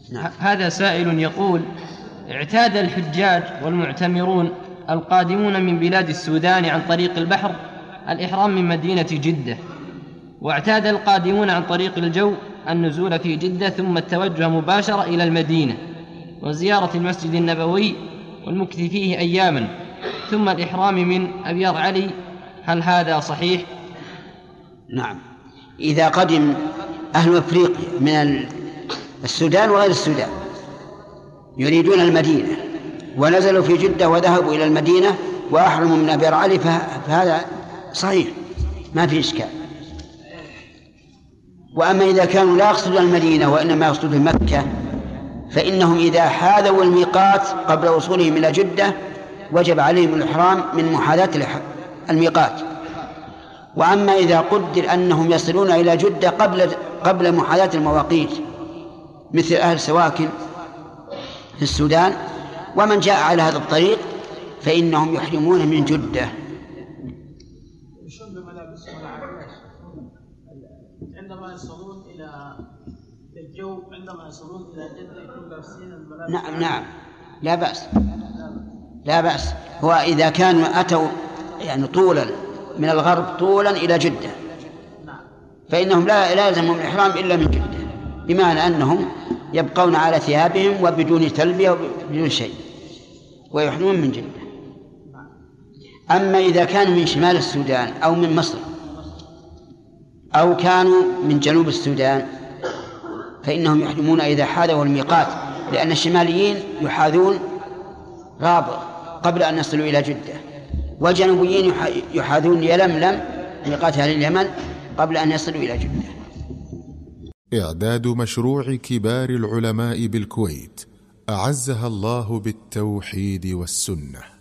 نعم. هذا سائل يقول: اعتاد الحجاج والمعتمرون القادمون من بلاد السودان عن طريق البحر الإحرام من مدينة جدة، واعتاد القادمون عن طريق الجو النزول في جدة ثم التوجه مباشرة إلى المدينة وزيارة المسجد النبوي والمكث فيه أياما ثم الإحرام من أبيار علي، هل هذا صحيح؟ نعم. إذا قدم أهل أفريقيا من السودان وغير السودان يريدون المدينة ونزلوا في جدة وذهبوا إلى المدينة وأحرموا من أبيار علي فهذا صحيح ما في إشكال. وأما إذا كانوا لا يقصدون المدينة وإنما يقصدون مكة فإنهم إذا حاذوا الميقات قبل وصولهم إلى جدة وجب عليهم الإحرام من محاذاة الميقات. وأما إذا قدر أنهم يصلون إلى جدة قبل محاذاة المواقيت مثل أهل سواكن في السودان ومن جاء على هذا الطريق فإنهم يحرمون من جدة. عندما يصلون إلى الجو عندما يصلون إلى جدة يكون لابسين الملابس. نعم لا بأس. هو إذا كانوا أتوا يعني طولا من الغرب طولا إلى جدة فإنهم لا يلزمهم الإحرام إلا من جدة، بمعنى أنهم يبقون على ثيابهم وبدون تلبية وبدون شيء ويحرمون من جدة. أما إذا كانوا من شمال السودان أو من مصر أو كانوا من جنوب السودان فإنهم يحرمون إذا حاذوا الميقات، لأن الشماليين يحاذون رابغ قبل أن يصلوا إلى جدة، والجنوبيين يحاذون يلملم ميقات أهل اليمن قبل أن يصلوا إلى جدة. إعداد مشروع كبار العلماء بالكويت أعزها الله بالتوحيد والسنة.